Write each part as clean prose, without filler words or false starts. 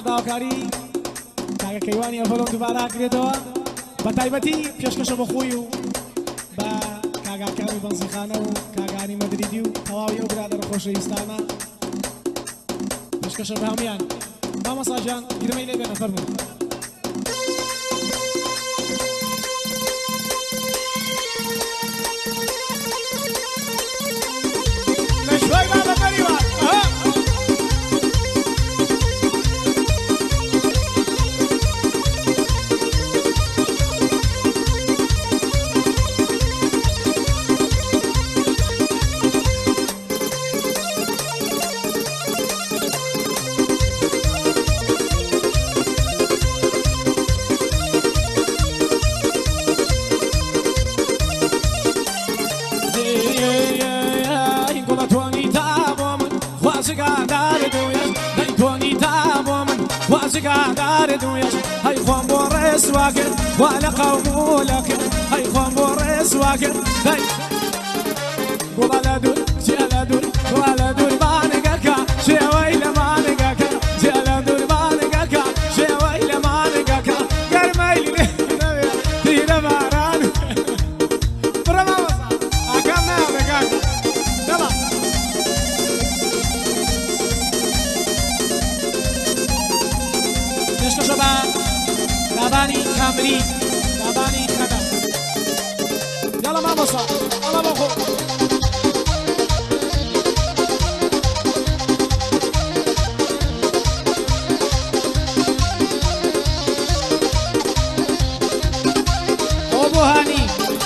سەرداوکاری کاگە کەیوانی ئەڤەڵۆ دووبارە کرێتەوە بە تایبەتی پێشکەشە بە خۆی و بە کاگاکانی بەنزیخانە و کاگانی مەدریدی و تەواوی ئەو برادەرە خۆشەویستانە پێشکەشە بە هەمویان مامەساجان گرمەی لێ بێنە فەرموو هاي خوان بورس واقر ولا قوم لك هاي خوان بورس واقر هاي ولا دور جلا دور ولا دور بانقك شي ويل مانقك جلا دور بانقك شي ويل مانقك قرميل تير باران برما اكمنا بقاك يلا ليش شباب لاباني كامري لاباني خدم يلا ما بصا الله بخو ابو هاني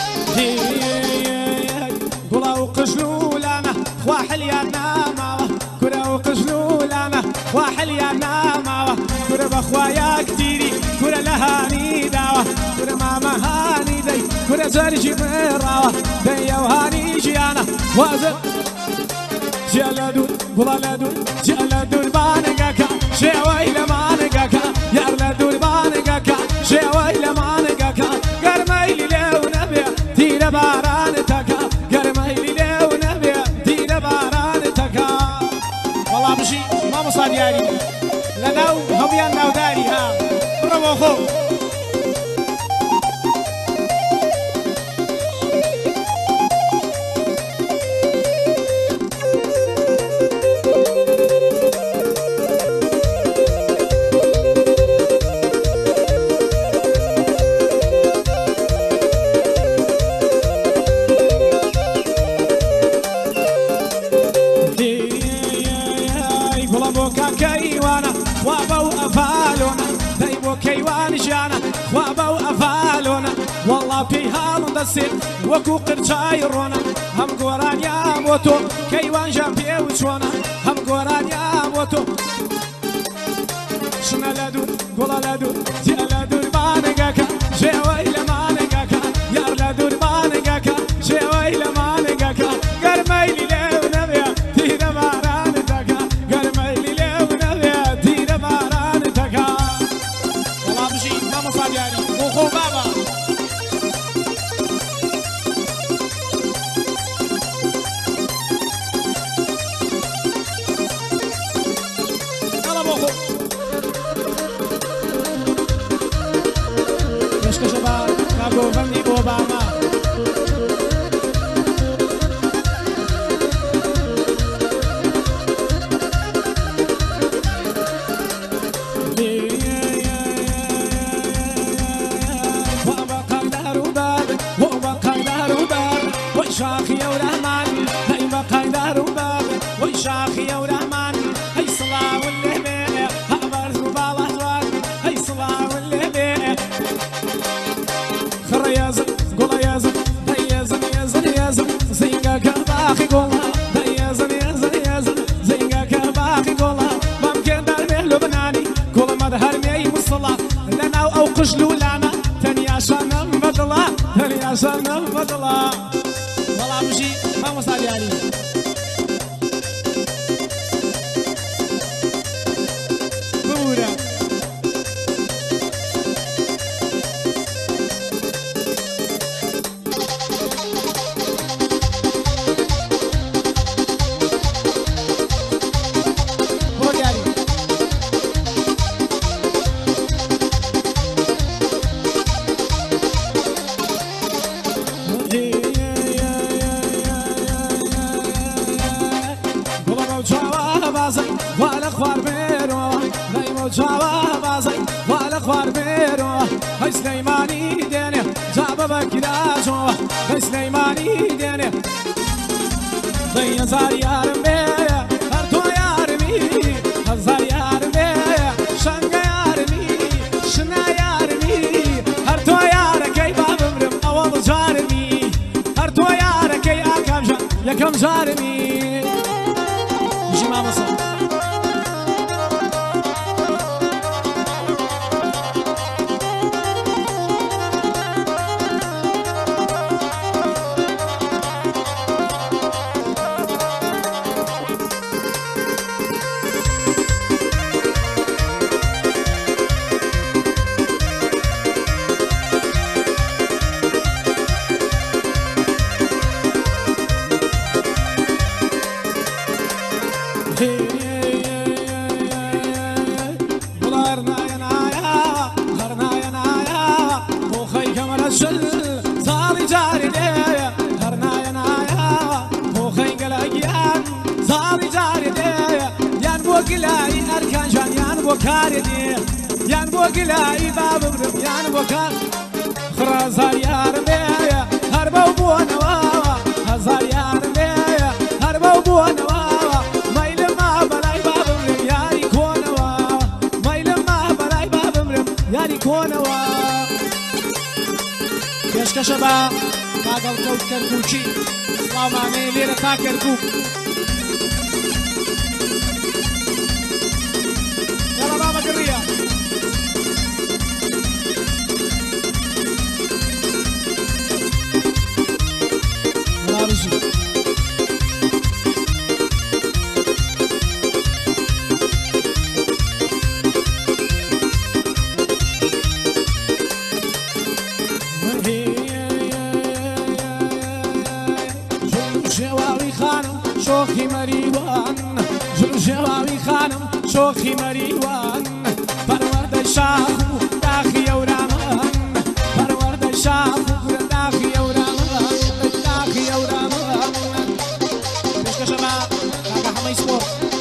قلا وقجلولانا واحل يا نامه كره وقجلولانا واحل يا نامه كره بخوايا كتيري كره لهاني داوه كره ماما هاني دي كره زرجي مراوه دي وهاني جيانا وازر جلدون بلالدون جلدون بانقاكا شي ويل مانقاكا يارلدون بانقاكا شي ويل مانقاكا قرميلي لو نبي تير بارانتكا قرميلي لو نبي تير بارانتكا والله مشي ما مصاد يعني لناو هميان ناو داري ها برافو خو وابو أفالونا دايبو كيوان جانا وابو أفالونا والله في هالون دسير وكو قرشايرونا هم قوران يا موتو كيوان جامبيه وشونا هم قوران يا موتو شنا لدون قولا لدون جي لدون مانقاكا جي ويل مانقاكا يار لدون مانقاكا جي ويل مانقاكا قرميلي لو نبيا تير بارانتكا قرميلي لو نبيا تير بارانتكا والله مشي ما مصاب يعني وخو بابا يلا بوخو يشكى شباب كاغو فندي اوباما شاخي ورحمن هاي بقاي دار وباب وشاخي ورحمن هاي صلاة واللهبة هابر زبالة زوال هاي صلاة واللهبة خر يازن قول يازن هاي يازن يازن يازن زينقا كباخي قولها هاي يازن يازن يازن زينقا كباخي قولها ممكن دار مهلو بناني قول مدهر مي والصلاة لنا أو قجلو لنا تاني عشان نبدلا تاني عشان نبدلا والله مشي ما مصاب يعني بورا خوار بێرۆ دەیمە چاوە بازەی وا لە خوار بێرۆ هەی سلەیمانی دێنێ جابە بە کراژۆ هەی سلەیمانی دێنێ دەی هەزار یارم بێ هەر تۆ یارمی هەزار یارم بێ شەنگە یارمی شنا یارمی هەر تۆ یارەکەی با بمرم ئەوە بجارمی هەر تۆ یارەکەی ئاکام ژان یەکەم جارمی ژی مامەسە یان بۆ گلایی با بمرم یان بۆ کار خڕازار یارم بێیە هەر بەو بوونەوە هەزار یارم بێیە هەر بەو بوونەوە مەیلم ما بەلای با بمرم یاری کۆنەوە مەیلم ما بەلای با بمرم یاری کۆنەوە پێشکەشە بە کاگەڵ کەوت کەرکووکی سڵاومانەیە لێرە تا کەرکووک يلا بابا قرية لا بجي جواوي خانم شوخي مريوان جواوي خانم شوخي مريوان پرورد شاخ داخي يورامان پرورد شاخ داخي يورامان داخي يورامان بشكا شباب كاكا حمي سبور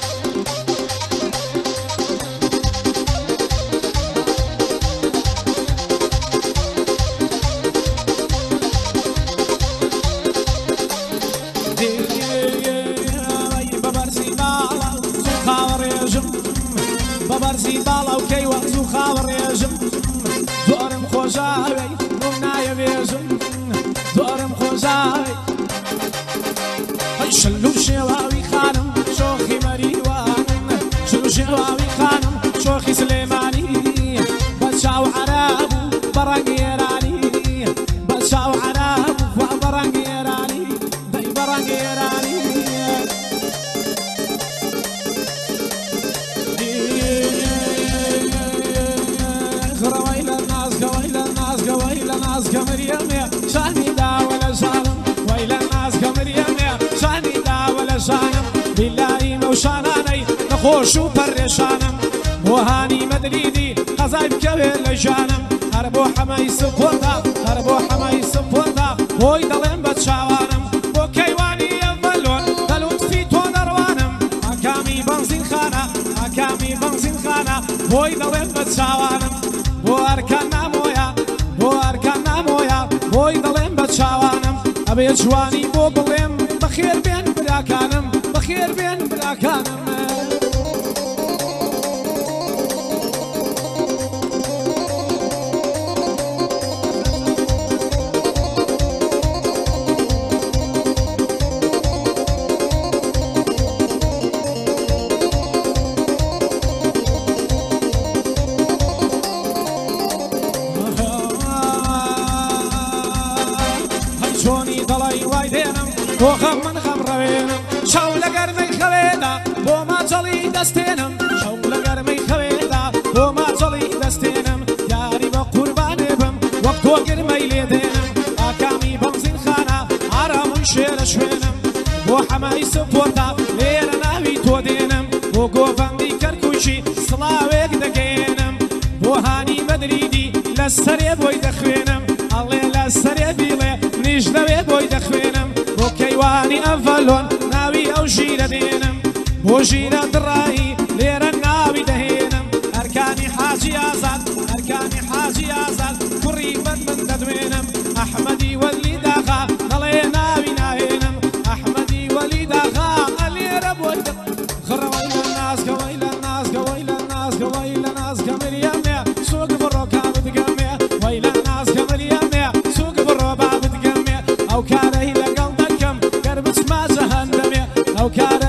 بەبەرزی باڵا و کەیوە زوو خاوەڕێژم زۆرم خۆشاوی بۆم نایەوێژم زۆرم خۆشاوی هەی شل و شێواوی خانم شۆخی مەریوان شل و شێواوی خانم شۆخی سلێمانی بە چاو عەراب و بەڕەنگ ئێرانی بە چاو عەراب و بەڕەنگ ئێرانی دەی بەڕەنگ ئێرانی ناز كمريم شاني دا ولا شانم ويلا ناز كمريم شاني دا ولا شانم بالله موشاناني نخوش وبرشانم وهاني مدريدي خزايب كبير لجانم هربو حماي سبوتا هربو حماي سبوتا وي دلم بتشاوانم وكيواني يظلون دلوت في تون روانم اكامي بنزين خانه اكامي بنزين خانه وي دلم بتشاوانم واركان مويا بۆی دەڵێم بە چاوانم ئەبێ جوانی بۆ بڵێم بەخێر بێن براکانم بەخێر بێن براکانم وخم من خم روينم شو لقرمي خويدا وما جلي دستينم شو لقرمي خويدا وما جلي دستينم ياري بقربان بم وقت وقرمي ليدينم اكامي بنزين خانه عرم شير شوينم وحماي سبورتا لير ناوي تودينم وقوفم دي كركوشي صلاويك دقينم وهاني مدريدي لسري بوي دخوينم الله لسري بيلي نجلوي بوي دخوينم وكيواني أفلون ناوي أو جيرة دينم وجيرة دراي ليرة كاني حاجي أزال قريبا من تدوينم أحمدي ولي داخا ضلينا بناهينم أحمدي ولي داخا اللي ربوت خر ويل الناس كويل الناس كويل الناس كويل الناس كمل يمي سوق بروكا بتقمي ويل الناس كمل يمي سوق بروبا بتقمي أو كاره لقلبكم قربت ما جهنمي أو كاره